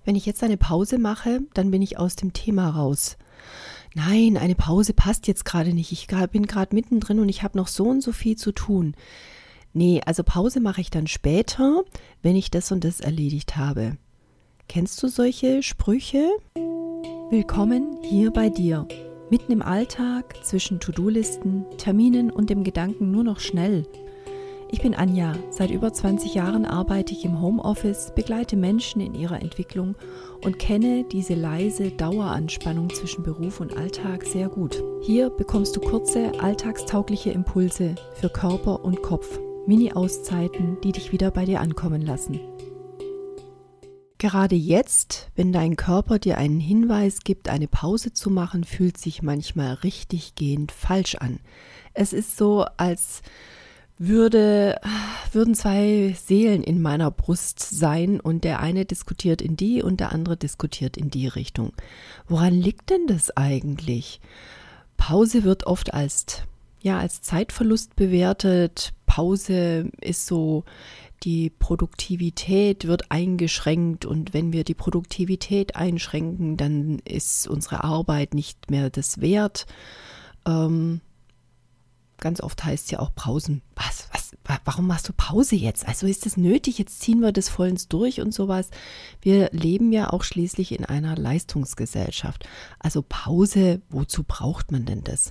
Wenn ich jetzt eine Pause mache, dann bin ich aus dem Thema raus. Nein, eine Pause passt jetzt gerade nicht. Ich bin gerade mittendrin und ich habe noch so und so viel zu tun. Nee, also Pause mache ich dann später, wenn ich das und das erledigt habe. Kennst du solche Sprüche? Willkommen hier bei dir. Mitten im Alltag, zwischen To-Do-Listen, Terminen und dem Gedanken nur noch schnell. Ich bin Anja, seit über 20 Jahren arbeite ich im Homeoffice, begleite Menschen in ihrer Entwicklung und kenne diese leise Daueranspannung zwischen Beruf und Alltag sehr gut. Hier bekommst du kurze, alltagstaugliche Impulse für Körper und Kopf, Mini-Auszeiten, die dich wieder bei dir ankommen lassen. Gerade jetzt, wenn dein Körper dir einen Hinweis gibt, eine Pause zu machen, fühlt sich manchmal richtiggehend falsch an. Es ist so, als würden zwei Seelen in meiner Brust sein und der eine diskutiert in die und der andere diskutiert in die Richtung. Woran liegt denn das eigentlich? Pause wird oft als Zeitverlust bewertet. Pause ist so, die Produktivität wird eingeschränkt und wenn wir die Produktivität einschränken, dann ist unsere Arbeit nicht mehr das wert. Ganz oft heißt es ja auch Pausen. Warum machst du Pause jetzt? Also ist es nötig? Jetzt ziehen wir das vollends durch und sowas. Wir leben ja auch schließlich in einer Leistungsgesellschaft. Also Pause, wozu braucht man denn das?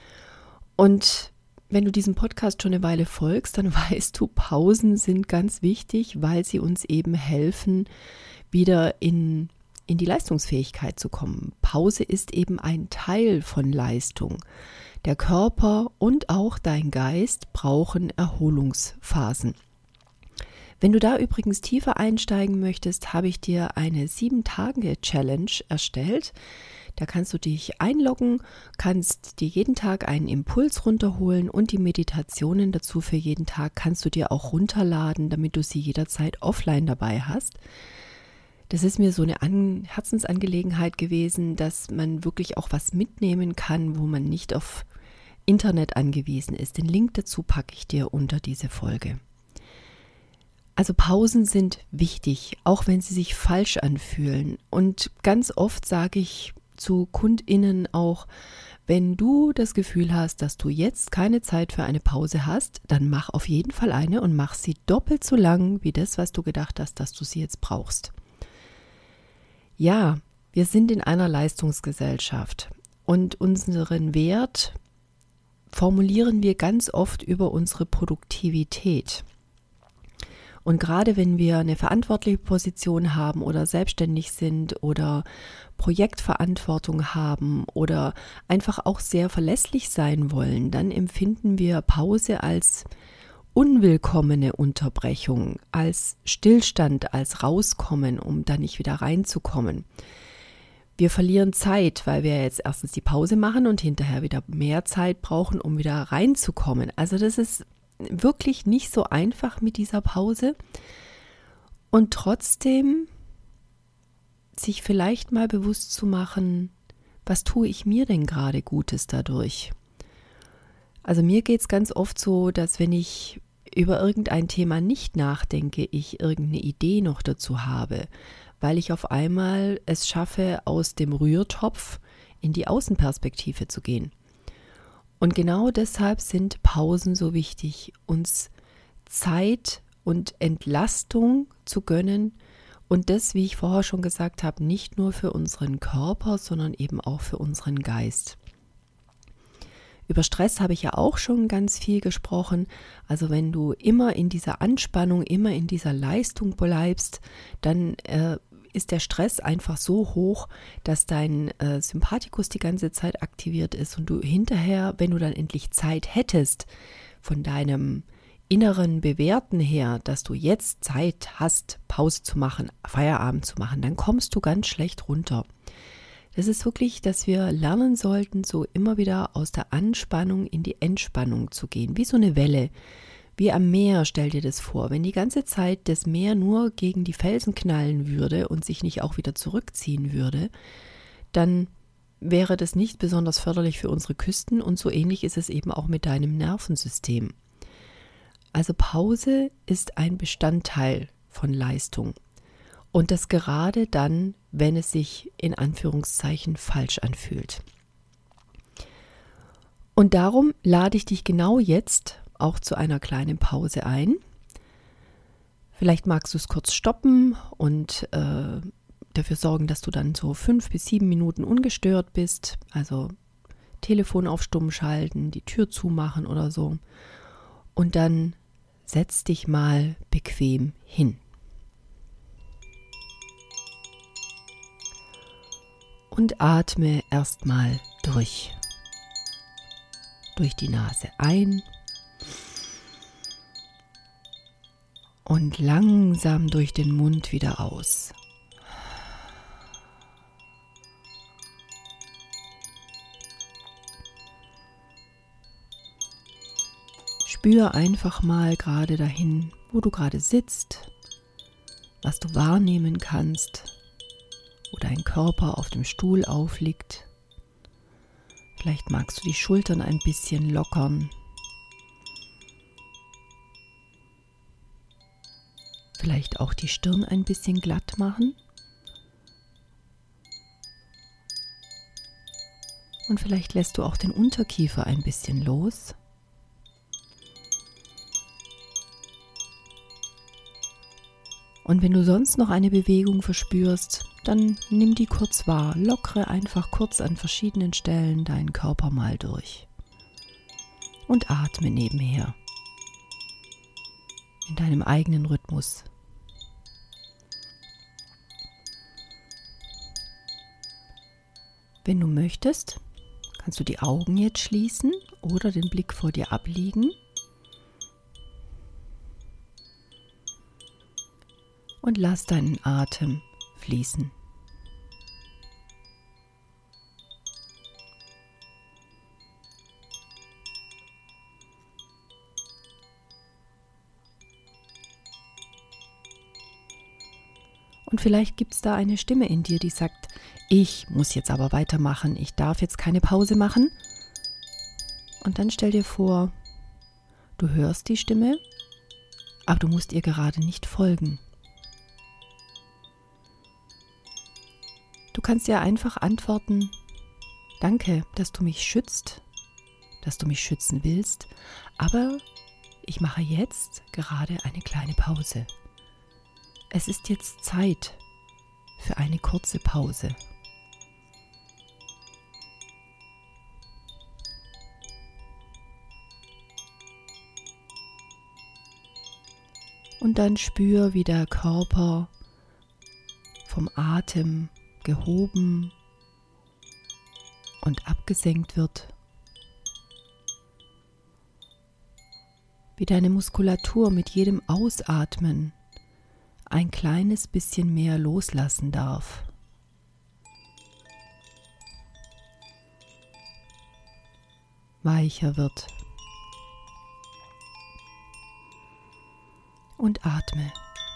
Und wenn du diesem Podcast schon eine Weile folgst, dann weißt du, Pausen sind ganz wichtig, weil sie uns eben helfen, wieder in die Leistungsfähigkeit zu kommen. Pause ist eben ein Teil von Leistung. Der Körper und auch dein Geist brauchen Erholungsphasen. Wenn du da übrigens tiefer einsteigen möchtest, habe ich dir eine 7-Tage-Challenge erstellt. Da kannst du dich einloggen, kannst dir jeden Tag einen Impuls runterholen und die Meditationen dazu für jeden Tag kannst du dir auch runterladen, damit du sie jederzeit offline dabei hast. Das ist mir so eine Herzensangelegenheit gewesen, dass man wirklich auch was mitnehmen kann, wo man nicht auf Internet angewiesen ist. Den Link dazu packe ich dir unter diese Folge. Also Pausen sind wichtig, auch wenn sie sich falsch anfühlen. Und ganz oft sage ich zu KundInnen auch, wenn du das Gefühl hast, dass du jetzt keine Zeit für eine Pause hast, dann mach auf jeden Fall eine und mach sie doppelt so lang wie das, was du gedacht hast, dass du sie jetzt brauchst. Ja, wir sind in einer Leistungsgesellschaft und unseren Wert formulieren wir ganz oft über unsere Produktivität. Und gerade wenn wir eine verantwortliche Position haben oder selbstständig sind oder Projektverantwortung haben oder einfach auch sehr verlässlich sein wollen, dann empfinden wir Pause als unwillkommene Unterbrechung, als Stillstand, als Rauskommen, um dann nicht wieder reinzukommen. Wir verlieren Zeit, weil wir jetzt erstens die Pause machen und hinterher wieder mehr Zeit brauchen, um wieder reinzukommen. Also das ist wirklich nicht so einfach mit dieser Pause. Und trotzdem sich vielleicht mal bewusst zu machen, was tue ich mir denn gerade Gutes dadurch? Also mir geht es ganz oft so, dass wenn ich über irgendein Thema nicht nachdenke, ich irgendeine Idee noch dazu habe, weil ich auf einmal es schaffe, aus dem Rührtopf in die Außenperspektive zu gehen. Und genau deshalb sind Pausen so wichtig, uns Zeit und Entlastung zu gönnen und das, wie ich vorher schon gesagt habe, nicht nur für unseren Körper, sondern eben auch für unseren Geist. Über Stress habe ich ja auch schon ganz viel gesprochen. Also wenn du immer in dieser Anspannung, immer in dieser Leistung bleibst, dann ist der Stress einfach so hoch, dass dein Sympathikus die ganze Zeit aktiviert ist und du hinterher, wenn du dann endlich Zeit hättest, von deinem inneren Bewerten her, dass du jetzt Zeit hast, Pause zu machen, Feierabend zu machen, dann kommst du ganz schlecht runter. Das ist wirklich, dass wir lernen sollten, so immer wieder aus der Anspannung in die Entspannung zu gehen, wie so eine Welle. Wie am Meer, stell dir das vor, wenn die ganze Zeit das Meer nur gegen die Felsen knallen würde und sich nicht auch wieder zurückziehen würde, dann wäre das nicht besonders förderlich für unsere Küsten und so ähnlich ist es eben auch mit deinem Nervensystem. Also Pause ist ein Bestandteil von Leistung. Und das gerade dann, wenn es sich in Anführungszeichen falsch anfühlt. Und darum lade ich dich genau jetzt auch zu einer kleinen Pause ein. Vielleicht magst du es kurz stoppen und dafür sorgen, dass du dann so 5 bis 7 Minuten ungestört bist. Also Telefon auf Stumm schalten, die Tür zumachen oder so. Und dann setz dich mal bequem hin. Und atme erstmal durch. Durch die Nase ein und langsam durch den Mund wieder aus. Spür einfach mal gerade dahin, wo du gerade sitzt, was du wahrnehmen kannst, wo dein Körper auf dem Stuhl aufliegt. Vielleicht magst du die Schultern ein bisschen lockern. Vielleicht auch die Stirn ein bisschen glatt machen. Und vielleicht lässt du auch den Unterkiefer ein bisschen los. Und wenn du sonst noch eine Bewegung verspürst, dann nimm die kurz wahr. Lockere einfach kurz an verschiedenen Stellen deinen Körper mal durch. Und atme nebenher. In deinem eigenen Rhythmus. Wenn du möchtest, kannst du die Augen jetzt schließen oder den Blick vor dir ablegen. Und lass deinen Atem fließen. Und vielleicht gibt es da eine Stimme in dir, die sagt, ich muss jetzt aber weitermachen, ich darf jetzt keine Pause machen. Und dann stell dir vor, du hörst die Stimme, aber du musst ihr gerade nicht folgen. Du kannst ja einfach antworten, danke, dass du mich schützt, dass du mich schützen willst, aber ich mache jetzt gerade eine kleine Pause. Es ist jetzt Zeit für eine kurze Pause. Und dann spür, wie der Körper vom Atem gehoben und abgesenkt wird. Wie deine Muskulatur mit jedem Ausatmen ein kleines bisschen mehr loslassen darf. Weicher wird. Und atme.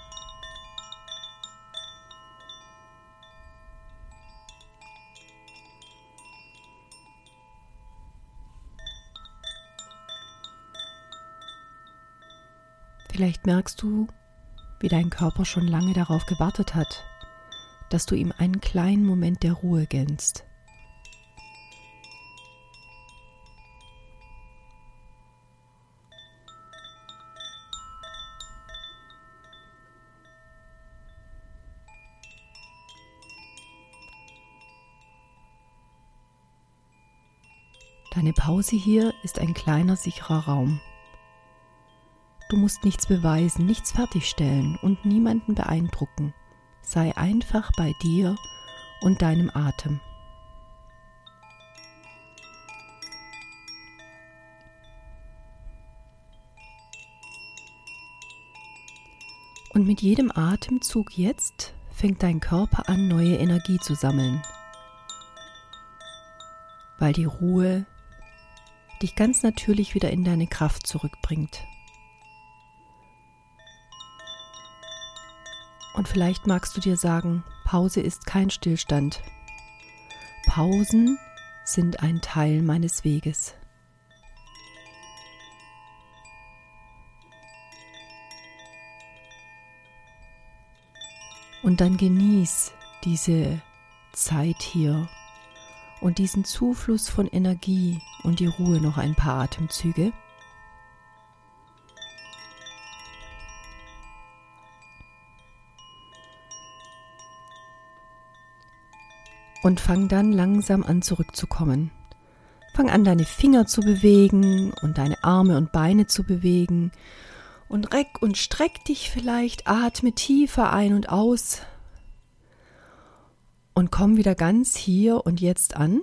Vielleicht merkst du, wie dein Körper schon lange darauf gewartet hat, dass du ihm einen kleinen Moment der Ruhe gönnst. Deine Pause hier ist ein kleiner, sicherer Raum. Du musst nichts beweisen, nichts fertigstellen und niemanden beeindrucken. Sei einfach bei dir und deinem Atem. Und mit jedem Atemzug jetzt fängt dein Körper an, neue Energie zu sammeln, weil die Ruhe dich ganz natürlich wieder in deine Kraft zurückbringt. Und vielleicht magst du dir sagen, Pause ist kein Stillstand. Pausen sind ein Teil meines Weges. Und dann genieß diese Zeit hier und diesen Zufluss von Energie und die Ruhe noch ein paar Atemzüge. Und fang dann langsam an zurückzukommen. Fang an, deine Finger zu bewegen und deine Arme und Beine zu bewegen. Und reck und streck dich vielleicht, atme tiefer ein und aus. Und komm wieder ganz hier und jetzt an.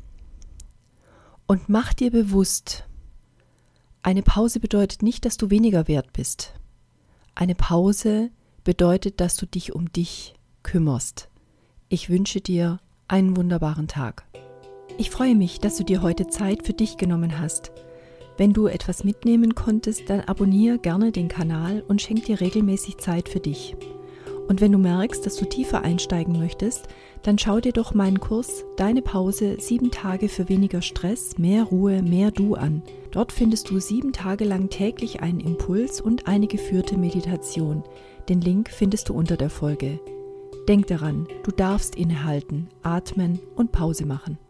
Und mach dir bewusst, eine Pause bedeutet nicht, dass du weniger wert bist. Eine Pause bedeutet, dass du dich um dich kümmerst. Ich wünsche dir einen wunderbaren Tag. Ich freue mich, dass du dir heute Zeit für dich genommen hast. Wenn du etwas mitnehmen konntest, dann abonniere gerne den Kanal und schenk dir regelmäßig Zeit für dich. Und wenn du merkst, dass du tiefer einsteigen möchtest, dann schau dir doch meinen Kurs Deine Pause 7 Tage für weniger Stress, mehr Ruhe, mehr Du an. Dort findest du 7 Tage lang täglich einen Impuls und eine geführte Meditation. Den Link findest du unter der Folge. Denk daran, du darfst innehalten, atmen und Pause machen.